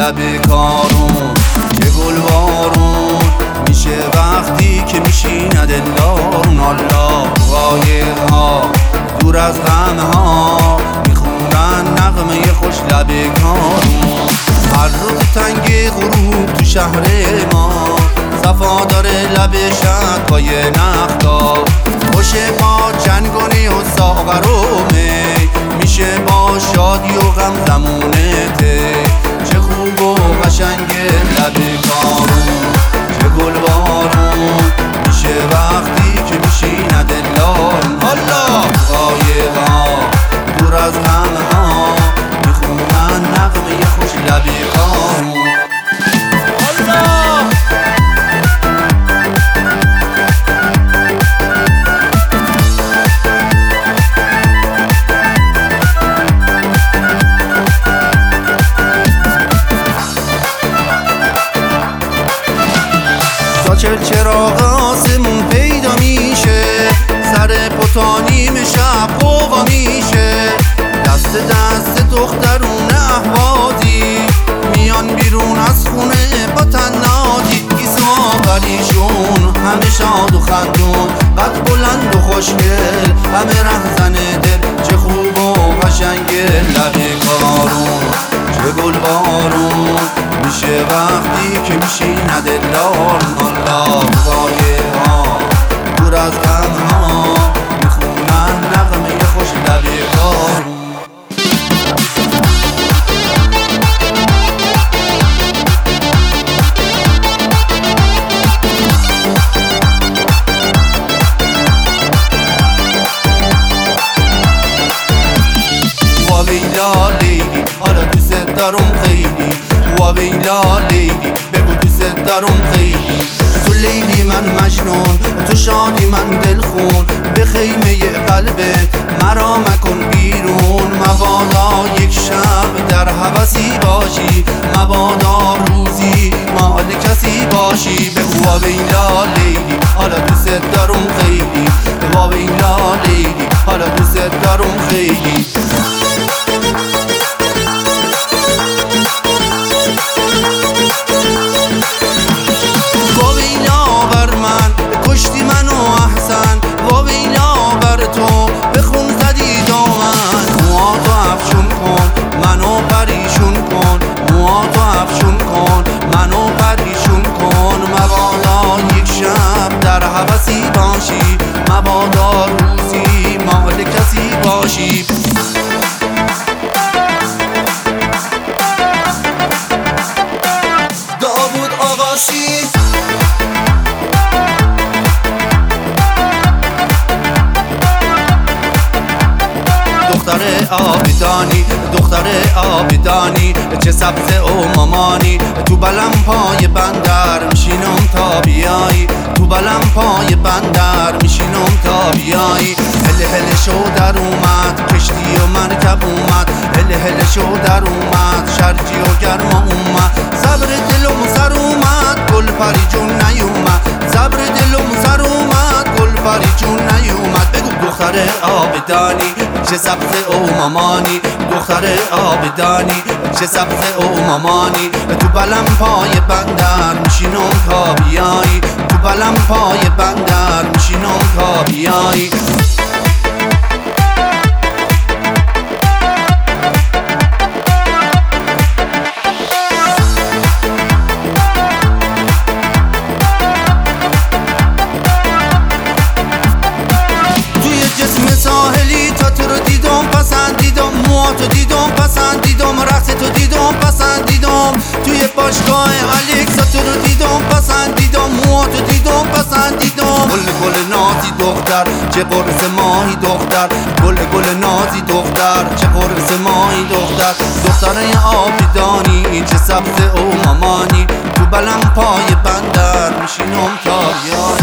لب کارون چه گلبارون میشه وقتی که میشینه دلدارون. الله قایق ها دور از غم ها میخونن نغمه خوش لب کارون. هر روز تنگ غروب تو شهر ما صفا داره لب شکای نختا. خوشه با چنگونی و ساغر و می میشه با شادی و غم زمونته. چه خوب و قشنگ لب کارون چه گلبارون میشه وقتی که میشینه دلدارون. الله قایق ها دور از غم ها میخونن نغمه خوش لب کارون. چراغ آسمون پیدا میشه سر پتانیم شب قوقا میشه. دست دست دخترون احوادی میان بیرون از خونه با تنادی. ایسا پریشون همه شاد و خندون قد بلند و خوشگل همه رهزن دل. چه خوب و قشنگ لب کارون چه گلبارون میشه وقتی که میشینه دلدارون. الله قایق ها دور از غم ها میخونن نغمه خوش لب کارون. ویلا لیلی حالا دوست دارم خیلی. ویلا لیلی بگو دوست دارم خیلی. تو لیلی من مجنون تو شادی من دلخون. به خیمه قلبت مرا مکن بیرون. مبادا یک شب در هوسی باشی مبادا روزی مال کسی باشی. بگو ویلا لیلی حالا دوست دارم خیلی. ویلا لیلی حالا دوست دارم خیلی. مبادا روزی مال کسی باشی. داوود آقاسی دختر آبدانی دختر آبدانی چه سبز و مامانی. تو بلم پای بندر میشینم تا بیایی. تو بلم پای بندر میشینم تا بیایی. هله هله شو در اومد کشتی و مرکب اومد. هله هله شو در اومد شرجی و گرما اومد. صبر دلم سر اومد گل پری جون نیومد. صبر دلم سر اومد گل پری جون نیومد. بگو دختر آبدانی چه سبز او مامانی. دختر آبدانی چه سبز او مامانی. تو بلم پای بندر میشینم تا بیایی. تو بلم پای بندر میشینم تا بیایی. ساحلی تا تو رو دیدم پسندیدم. موهاتو دیدم پسندیدم. رقصتو دیدم پسندیدم. توی باشگاه الکسا تو رو دیدم پسندیدم. موهاتو دیدم پسندیدم. گل گل نازی دختر چه قرص ماهی دختر. گل گل نازی دختر چه قرص ماهی دختر. دختر آبدانی چه سبز او مامانی. تو بلم پای بندر میشینم تا بیای.